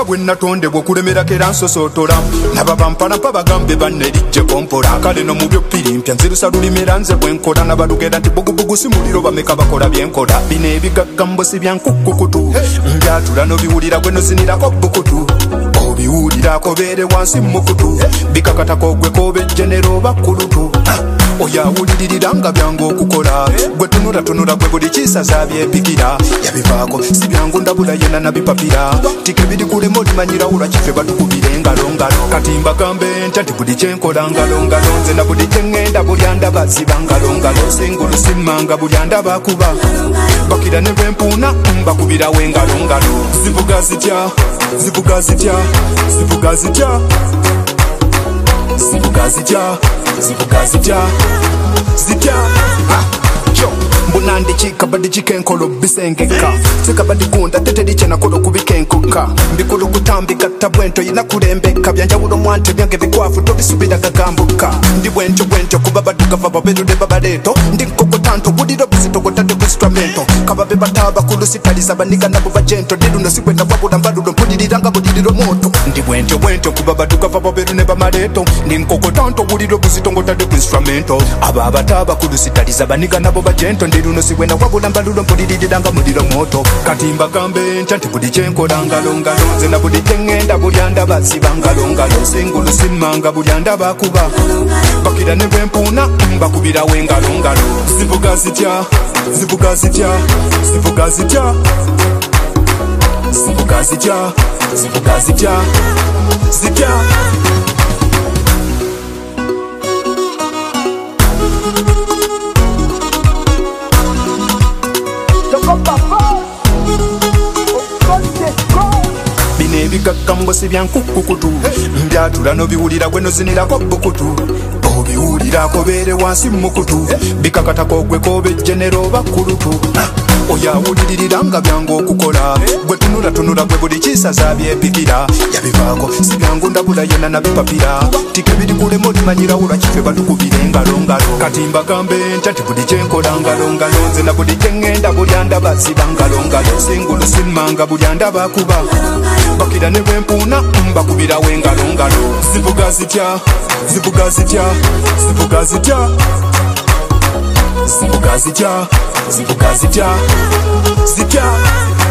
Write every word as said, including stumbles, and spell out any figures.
nga bwe natondebwa okulemera kera nsosootola naba bampalampa bagambe banne lijjeko mpola kale no mu byoppiri mpya nzirusa lulimera nze bwe nkola nabalugera nti bugubugu si muliro bameka bakola byenkola bino ebigaggambo si bya nkukukutu mbyatula nobiwulira gwe nozinirako bukutu obiwulirako beere wansi mukutu bikakatako gwe kobejjenero bakulutu oyawuliririra nga byangu okukola gwe tunulatunula gwe buli kisaza byepikira yabivaako si byangu ndabula yena nabipapira tike biri kulema olimanyira ulwakife batukubire engalongalo kati mbagambe ntya nti buli kyenkola ngalongalo nze na buli kyeŋŋenda buli andaba ziba ngalongalo singulu simmanga buli andaba akuba bakira ne bwempuuna mbakubirawo engalongalo zivuga zitya zivuga zitya zivuga zitya zivuga zitya zivuga zitya zitya mbunandi chikabadi chikenkolo bisengeka sikabadi kunda teteri chenakolo kubikenkuka mbikulu kutambika tabwento inakulembeka byanjawulo mwante byange bikwafu tobisubira gagambuka ndi bwentyo bwentyo kubabaduka vababerude babaleto ndi nkoko tanto buliro bizitogotade ku instrumento kababe bataba kulusitaliza baniga nabo bajento ndiruno sikwenda kwabula mbalulo mpuliliranga buliriro moto ndi bwentyo bwentyo kubabaduka vababerune bamaleto ndi nkoko tanto buliro bizitogotade ku instrumento aba bataba kulusitaliza baniga nabo bajento ndiruno sikwenda kwabula mbalulo mpuliliranga muliro moto kati mbagambe ntya nti buli kyenkola ngalongalo nze na buli kyeŋŋenda buli andaba ziba ngalongalo singulu simmanga buli andaba akuba bakira ne bwempuuna mbakubirawo engalongalo zivuga zitya zivuga zitya zivuga zitya zivuga zitya zivuga zitya zitya bino ebigaggambo si bya nkukukutu mbyatula nobiwulira gwe nozinirako bukutu obiwulirako beere wansi mukutu bikakatako gwe kobejjenero bakulutu oyawuliririra nga byangu okukola gwe tunulatunula gwe buli kisaza byepikira yabivaako si byangu ndabula yena nabipapira tike biri kulema olimanyira ulwakife batukubire engalongalo kati mbagambe ntya nti buli kyenkola ngalongalo nze na buli kyeŋŋenda buli andaba ziba ngalongalo singulu simmanga buli andaba akuba bakira ne bwempuuna mbakubirawo engalongalo zivuga zitya zivuga zitya zivuga zitya zivuga zitya zivuga zitya zitya